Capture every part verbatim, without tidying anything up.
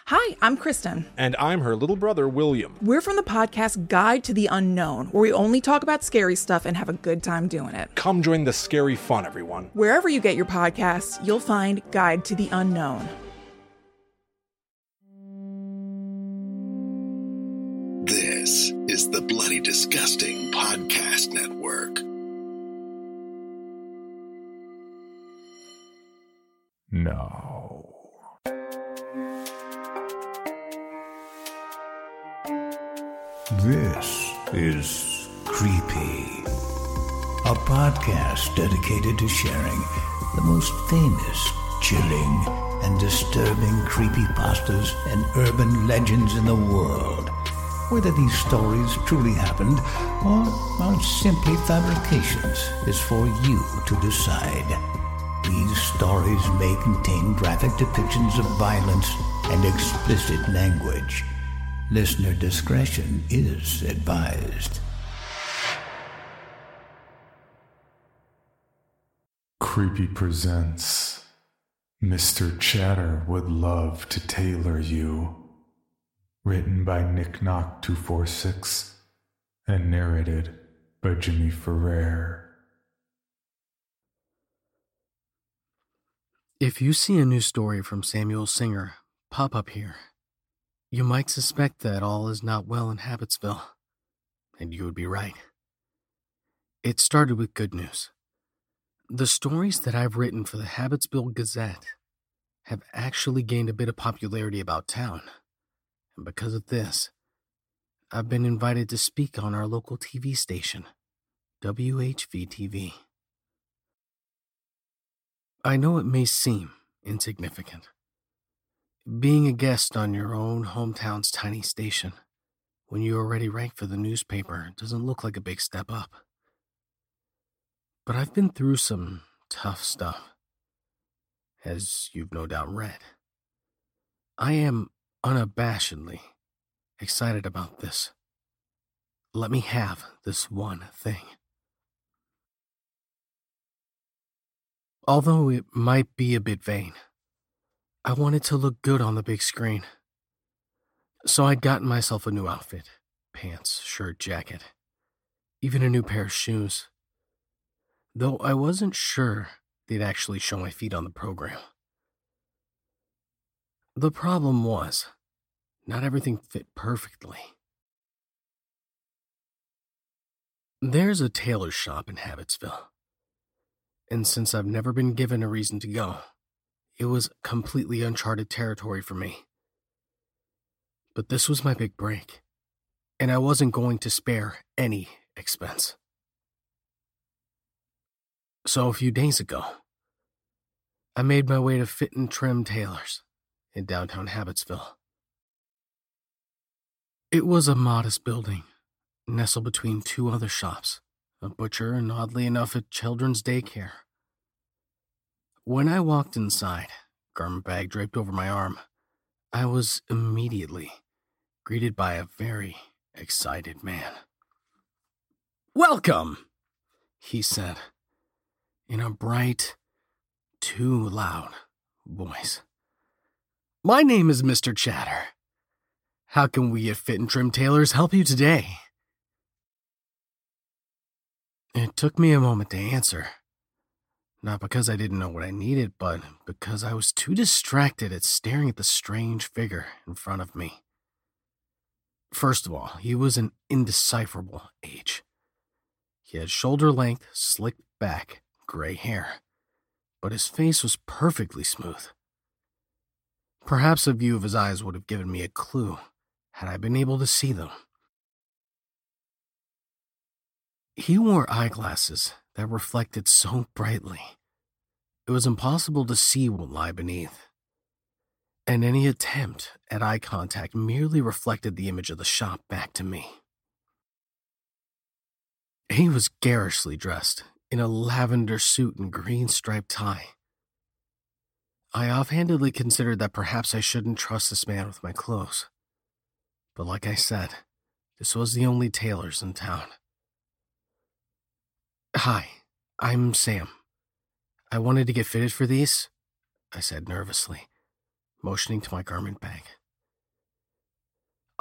Hi, I'm Kristen. And I'm her little brother, William. We're from the podcast Guide to the Unknown, where we only talk about scary stuff and have a good time doing it. Come join the scary fun, everyone. Wherever you get your podcasts, you'll find Guide to the Unknown. This is the Bloody Disgusting Podcast Network. No. This is Creepy, a podcast dedicated to sharing the most famous, chilling, and disturbing creepypastas and urban legends in the world. Whether these stories truly happened or are simply fabrications is for you to decide. These stories may contain graphic depictions of violence and explicit language. Listener discretion is advised. Creepy presents Mister Chatter Would Love to Tailor You. Written by Nick Knock two four six and narrated by Jimmy Ferrer. If you see a new story from Samuel Singer pop up here, you might suspect that all is not well in Habitsville, and you would be right. It started with good news. The stories that I've written for the Habitsville Gazette have actually gained a bit of popularity about town, and because of this, I've been invited to speak on our local T V station, W H V T V. I know it may seem insignificant. Being a guest on your own hometown's tiny station, when you already rank for the newspaper, doesn't look like a big step up. But I've been through some tough stuff, as you've no doubt read. I am unabashedly excited about this. Let me have this one thing. Although it might be a bit vain, I wanted to look good on the big screen. So I'd gotten myself a new outfit, pants, shirt, jacket, even a new pair of shoes. Though I wasn't sure they'd actually show my feet on the program. The problem was, not everything fit perfectly. There's a tailor shop in Habitsville, and since I've never been given a reason to go, it was completely uncharted territory for me. But this was my big break, and I wasn't going to spare any expense. So a few days ago, I made my way to Fit and Trim Tailors in downtown Habitsville. It was a modest building, nestled between two other shops, a butcher and, oddly enough, a children's daycare. When I walked inside, garment bag draped over my arm, I was immediately greeted by a very excited man. "Welcome," he said, in a bright, too loud voice. "My name is Mister Chatter. How can we at Fit and Trim Tailors help you today?" It took me a moment to answer. Not because I didn't know what I needed, but because I was too distracted at staring at the strange figure in front of me. First of all, he was an indecipherable age. He had shoulder-length, slicked back, gray hair, but his face was perfectly smooth. Perhaps a view of his eyes would have given me a clue, had I been able to see them. He wore eyeglasses that reflected so brightly, it was impossible to see what lay beneath. And any attempt at eye contact merely reflected the image of the shop back to me. He was garishly dressed in a lavender suit and green striped tie. I offhandedly considered that perhaps I shouldn't trust this man with my clothes. But like I said, this was the only tailors in town. "Hi, I'm Sam. I wanted to get fitted for these," I said nervously, motioning to my garment bag.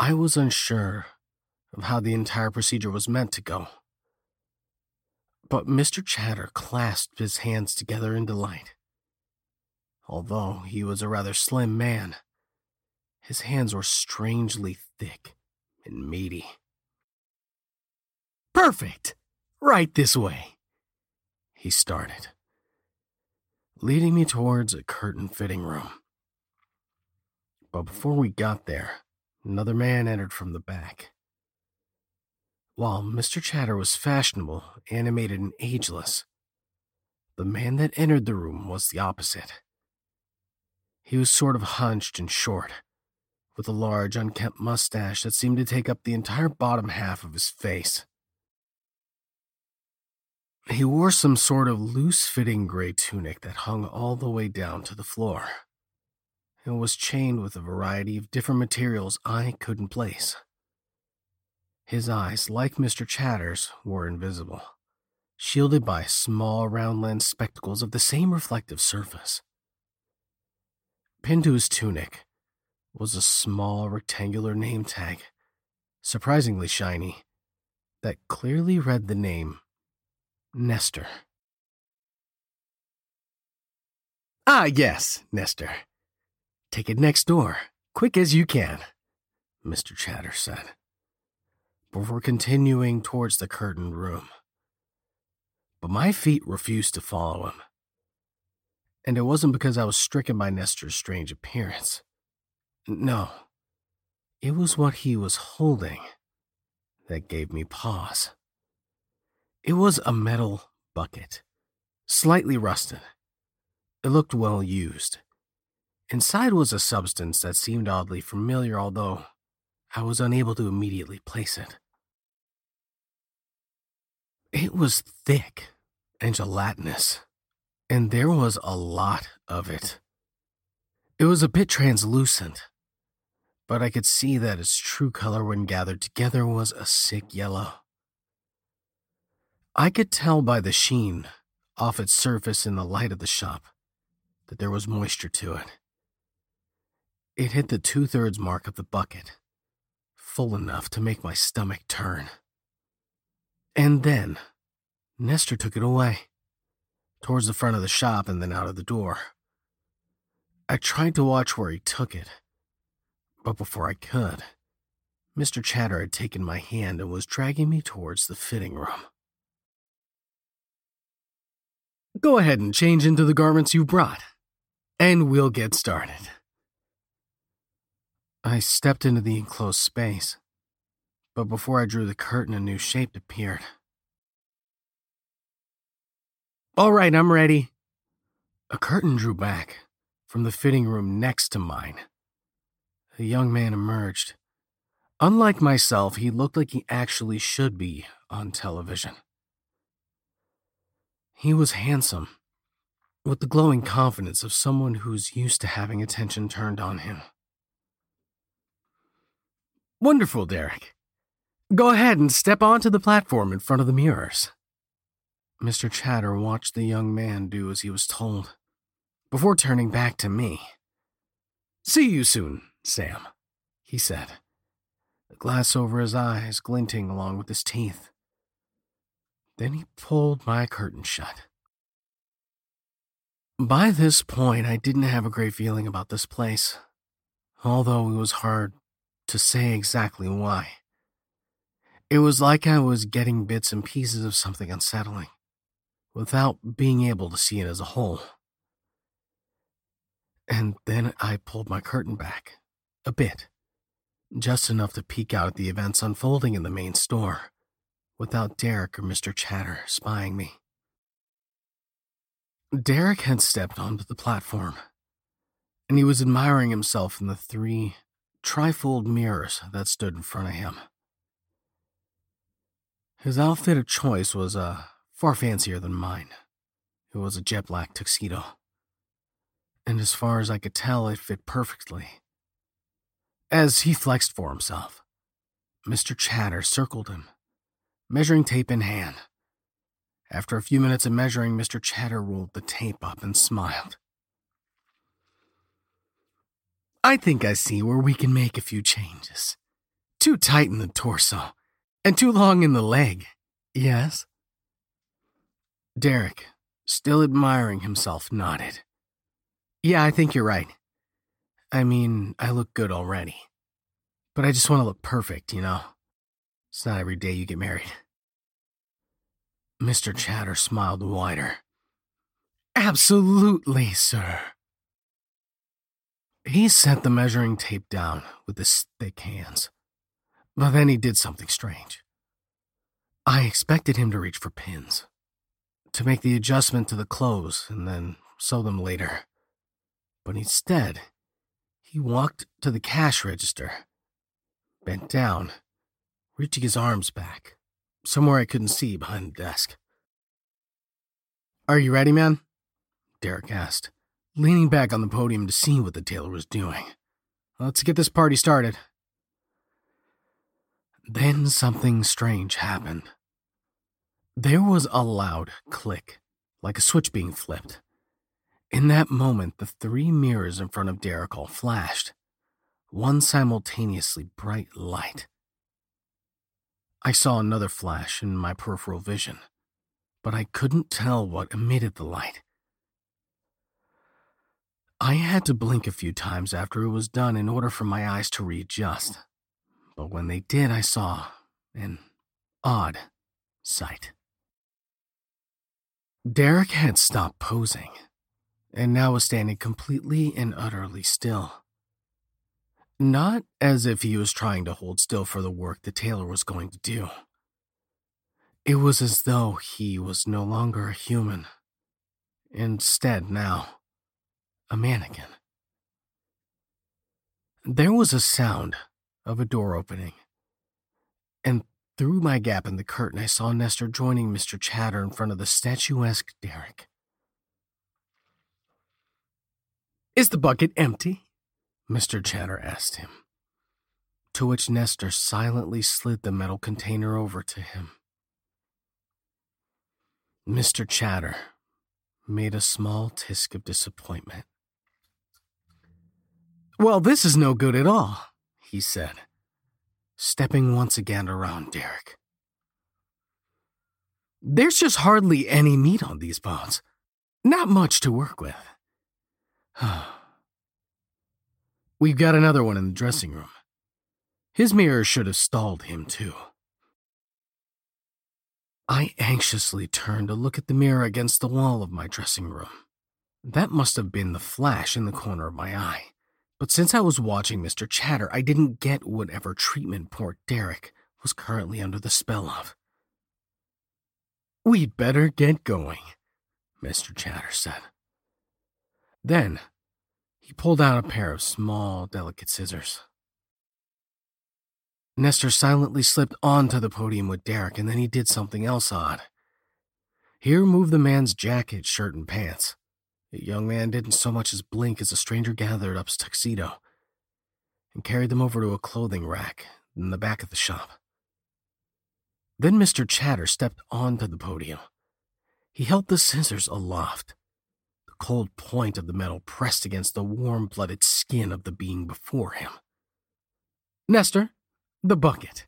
I was unsure of how the entire procedure was meant to go. But Mister Chatter clasped his hands together in delight. Although he was a rather slim man, his hands were strangely thick and meaty. "Perfect! Right this way," he started, leading me towards a curtain-fitting room. But before we got there, another man entered from the back. While Mister Chatter was fashionable, animated, and ageless, the man that entered the room was the opposite. He was sort of hunched and short, with a large, unkempt mustache that seemed to take up the entire bottom half of his face. He wore some sort of loose-fitting gray tunic that hung all the way down to the floor, and was chained with a variety of different materials I couldn't place. His eyes, like Mister Chatter's, were invisible, shielded by small round-lens spectacles of the same reflective surface. Pinned to his tunic was a small rectangular name tag, surprisingly shiny, that clearly read the name Nestor. "Ah, yes, Nestor. Take it next door, quick as you can," Mister Chatter said, before continuing towards the curtained room. But my feet refused to follow him. And it wasn't because I was stricken by Nestor's strange appearance. No, it was what he was holding that gave me pause. It was a metal bucket, slightly rusted. It looked well used. Inside was a substance that seemed oddly familiar, although I was unable to immediately place it. It was thick and gelatinous, and there was a lot of it. It was a bit translucent, but I could see that its true color when gathered together was a sick yellow. I could tell by the sheen off its surface in the light of the shop that there was moisture to it. It hit the two-thirds mark of the bucket, full enough to make my stomach turn. And then, Nestor took it away, towards the front of the shop and then out of the door. I tried to watch where he took it, but before I could, Mister Chatter had taken my hand and was dragging me towards the fitting room. "Go ahead and change into the garments you brought, and we'll get started." I stepped into the enclosed space, but before I drew the curtain, a new shape appeared. "All right, I'm ready." A curtain drew back from the fitting room next to mine. A young man emerged. Unlike myself, he looked like he actually should be on television. He was handsome, with the glowing confidence of someone who's used to having attention turned on him. "Wonderful, Derek. Go ahead and step onto the platform in front of the mirrors." Mister Chatter watched the young man do as he was told, before turning back to me. "See you soon, Sam," he said, the glass over his eyes glinting along with his teeth. Then he pulled my curtain shut. By this point, I didn't have a great feeling about this place, although it was hard to say exactly why. It was like I was getting bits and pieces of something unsettling, without being able to see it as a whole. And then I pulled my curtain back, a bit, just enough to peek out at the events unfolding in the main store, without Derek or Mister Chatter spying me. Derek had stepped onto the platform, and he was admiring himself in the three trifold mirrors that stood in front of him. His outfit of choice was uh, far fancier than mine. It was a jet black tuxedo, and as far as I could tell, it fit perfectly. As he flexed for himself, Mister Chatter circled him, measuring tape in hand. After a few minutes of measuring, Mister Chatter rolled the tape up and smiled. "I think I see where we can make a few changes," Too tight in the torso, and too long in the leg, yes? Derek, still admiring himself, nodded. Yeah, I think you're right. I mean, I look good already. But I just want to look perfect, you know? It's not every day you get married. Mister Chatter smiled wider. Absolutely, sir. He set the measuring tape down with his thick hands. But then he did something strange. I expected him to reach for pins, to make the adjustment to the clothes and then sew them later. But instead, he walked to the cash register, bent down, reaching his arms back, somewhere I couldn't see behind the desk. Are you ready, man? Derek asked, leaning back on the podium to see what the tailor was doing. Let's get this party started. Then something strange happened. There was a loud click, like a switch being flipped. In that moment, the three mirrors in front of Derek all flashed, one simultaneously bright light. I saw another flash in my peripheral vision, but I couldn't tell what emitted the light. I had to blink a few times after it was done in order for my eyes to readjust, but when they did, I saw an odd sight. Derek had stopped posing, and now was standing completely and utterly still. Not as if he was trying to hold still for the work the tailor was going to do. It was as though he was no longer a human. Instead, now, a mannequin. There was a sound of a door opening, and through my gap in the curtain, I saw Nestor joining Mister Chatter in front of the statuesque Derek. Is the bucket empty? Mister Chatter asked him, to which Nestor silently slid the metal container over to him. Mister Chatter made a small tisk of disappointment. Well, this is no good at all, he said, stepping once again around Derek. There's just hardly any meat on these bones. Not much to work with. We've got another one in the dressing room. His mirror should have stalled him, too. I anxiously turned to look at the mirror against the wall of my dressing room. That must have been the flash in the corner of my eye. But since I was watching Mister Chatter, I didn't get whatever treatment poor Derek was currently under the spell of. We'd better get going, Mister Chatter said. Then, he pulled out a pair of small, delicate scissors. Nestor silently slipped onto the podium with Derek, and then he did something else odd. He removed the man's jacket, shirt, and pants. The young man didn't so much as blink as the stranger gathered up his tuxedo and carried them over to a clothing rack in the back of the shop. Then Mister Chatter stepped onto the podium. He held the scissors aloft, the cold point of the metal pressed against the warm-blooded skin of the being before him. Nestor, the bucket.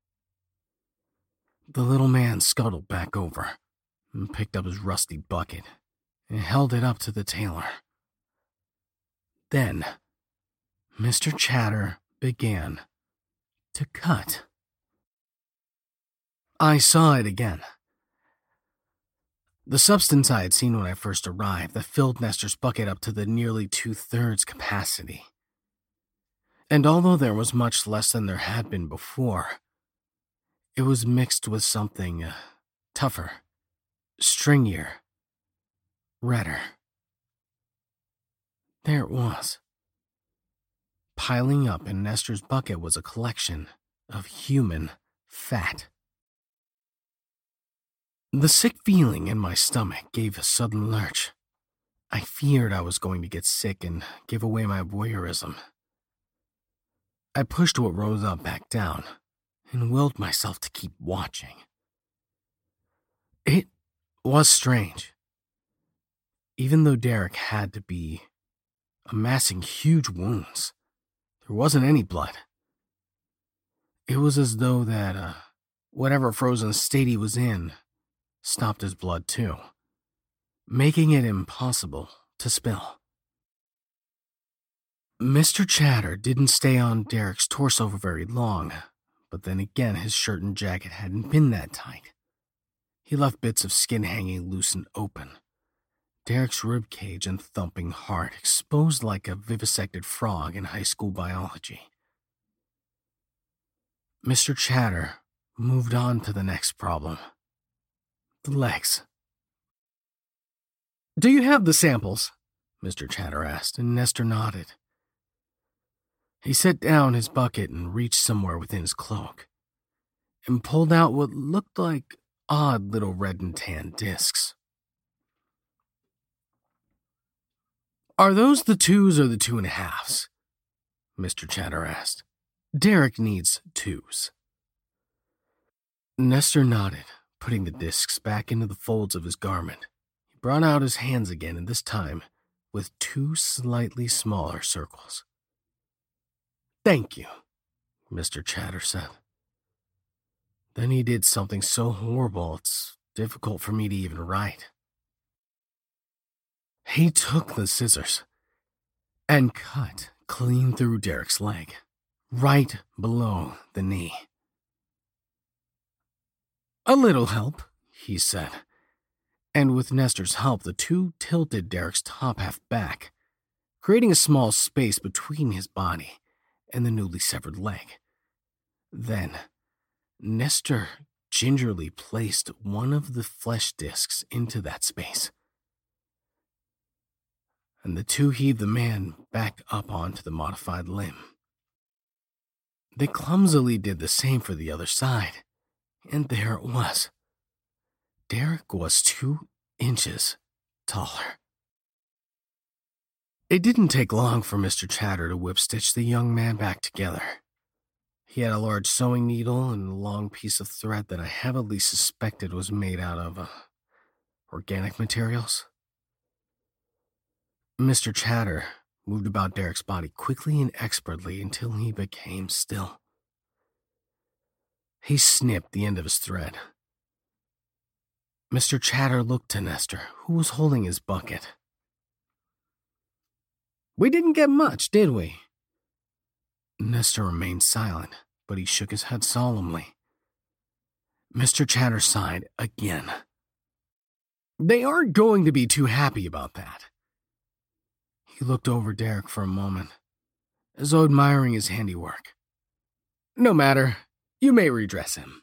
The little man scuttled back over and picked up his rusty bucket and held it up to the tailor. Then, Mister Chatter began to cut. I saw it again. The substance I had seen when I first arrived that filled Nestor's bucket up to the nearly two-thirds capacity. And although there was much less than there had been before, it was mixed with something uh, tougher, stringier, redder. There it was. Piling up in Nestor's bucket was a collection of human fat. The sick feeling in my stomach gave a sudden lurch. I feared I was going to get sick and give away my voyeurism. I pushed what rose up back down and willed myself to keep watching. It was strange. Even though Derek had to be amassing huge wounds, there wasn't any blood. It was as though that, uh, whatever frozen state he was in stopped his blood too, making it impossible to spill. Mister Chatter didn't stay on Derek's torso for very long, but then again his shirt and jacket hadn't been that tight. He left bits of skin hanging loose and open. Derek's rib cage and thumping heart exposed like a vivisected frog in high school biology. Mister Chatter moved on to the next problem. The legs. "Do you have the samples?" Mister Chatter asked, and Nestor nodded. He set down his bucket and reached somewhere within his cloak, and pulled out what looked like odd little red and tan discs. "Are those the twos or the two and a halves?" Mister Chatter asked. "Derek needs twos." Nestor nodded, putting the discs back into the folds of his garment. He brought out his hands again, and this time with two slightly smaller circles. "Thank you," Mister Chatter said. Then he did something so horrible it's difficult for me to even write. He took the scissors and cut clean through Derek's leg, right below the knee. "A little help," he said, and with Nestor's help, the two tilted Derek's top half back, creating a small space between his body and the newly severed leg. Then, Nestor gingerly placed one of the flesh discs into that space, and the two heaved the man back up onto the modified limb. They clumsily did the same for the other side, and there it was. Derek was two inches taller. It didn't take long for Mister Chatter to whip-stitch the young man back together. He had a large sewing needle and a long piece of thread that I heavily suspected was made out of uh, organic materials. Mister Chatter moved about Derek's body quickly and expertly until he became still. He snipped the end of his thread. Mister Chatter looked to Nestor, who was holding his bucket. "We didn't get much, did we?" Nestor remained silent, but he shook his head solemnly. Mister Chatter sighed again. "They aren't going to be too happy about that." He looked over Derek for a moment, as though admiring his handiwork. "No matter, you may redress him."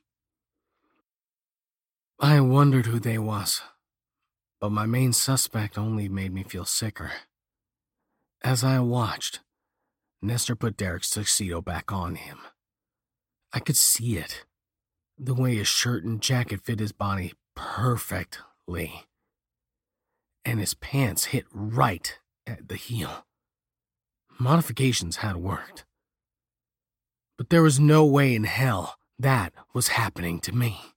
I wondered who they was, but my main suspect only made me feel sicker. As I watched, Nestor put Derek's tuxedo back on him. I could see it, the way his shirt and jacket fit his body perfectly, and his pants hit right at the heel. Modifications had worked, but there was no way in hell that was happening to me.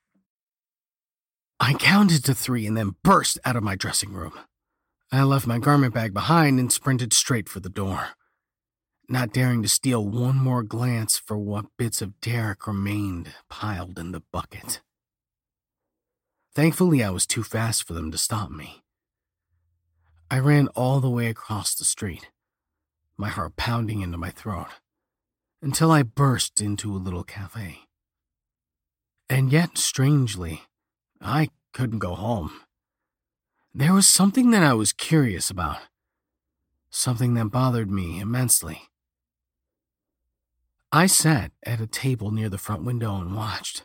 I counted to three and then burst out of my dressing room. I left my garment bag behind and sprinted straight for the door, not daring to steal one more glance for what bits of Derek remained piled in the bucket. Thankfully, I was too fast for them to stop me. I ran all the way across the street, my heart pounding into my throat, until I burst into a little cafe. And yet, strangely, I couldn't go home. There was something that I was curious about, something that bothered me immensely. I sat at a table near the front window and watched.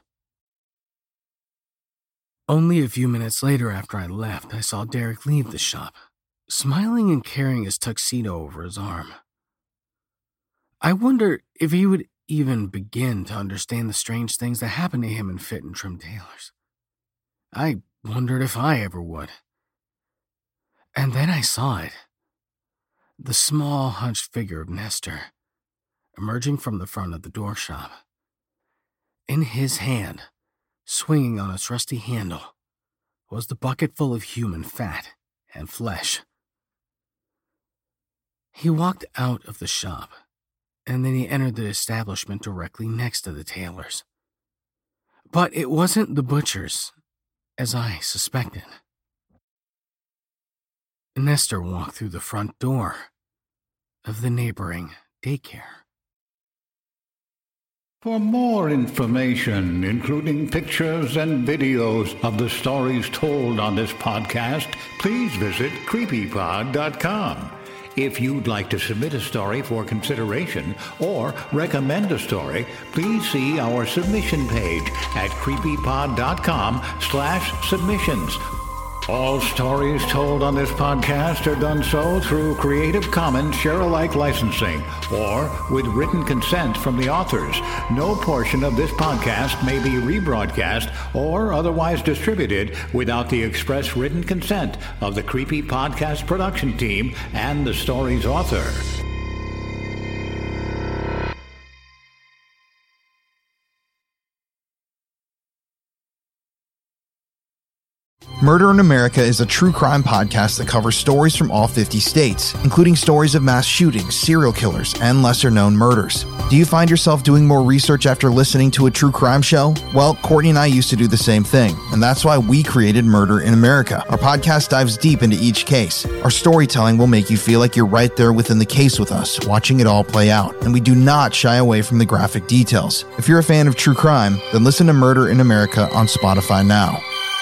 Only a few minutes later after I left, I saw Derek leave the shop, smiling and carrying his tuxedo over his arm. I wondered if he would even begin to understand the strange things that happened to him in fit and trim tailors. I wondered if I ever would. And then I saw it. The small, hunched figure of Nestor, emerging from the front of the door shop. In his hand, swinging on its rusty handle, was the bucket full of human fat and flesh. He walked out of the shop and then he entered the establishment directly next to the tailors. But it wasn't the butchers, as I suspected. Nestor walked through the front door of the neighboring daycare. For more information, including pictures and videos of the stories told on this podcast, please visit creepy pod dot com. If you'd like to submit a story for consideration or recommend a story, please see our submission page at creepypod dot com slash submissions. All stories told on this podcast are done so through Creative Commons share-alike licensing or with written consent from the authors. No portion of this podcast may be rebroadcast or otherwise distributed without the express written consent of the Creepy Podcast production team and the story's author. Murder in America is a true crime podcast that covers stories from all fifty states, including stories of mass shootings, serial killers, and lesser-known murders. Do you find yourself doing more research after listening to a true crime show? Well, Courtney and I used to do the same thing, and that's why we created Murder in America. Our podcast dives deep into each case. Our storytelling will make you feel like you're right there within the case with us, watching it all play out, and we do not shy away from the graphic details. If you're a fan of true crime, then listen to Murder in America on Spotify now.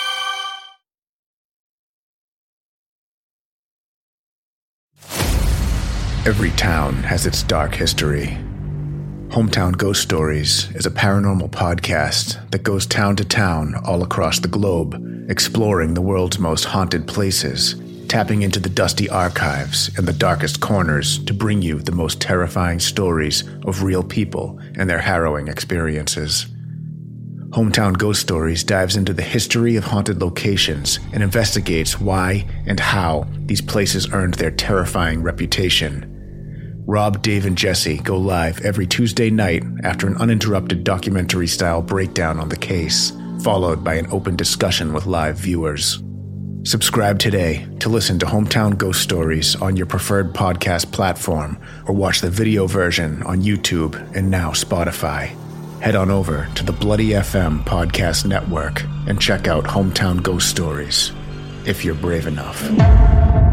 Every town has its dark history. Hometown Ghost Stories is a paranormal podcast that goes town to town all across the globe, exploring the world's most haunted places, tapping into the dusty archives and the darkest corners to bring you the most terrifying stories of real people and their harrowing experiences. Hometown Ghost Stories dives into the history of haunted locations and investigates why and how these places earned their terrifying reputation. Rob, Dave, and Jesse go live every Tuesday night after an uninterrupted documentary-style breakdown on the case, followed by an open discussion with live viewers. Subscribe today to listen to Hometown Ghost Stories on your preferred podcast platform or watch the video version on YouTube and now Spotify. Head on over to the Bloody F M Podcast Network and check out Hometown Ghost Stories, if you're brave enough.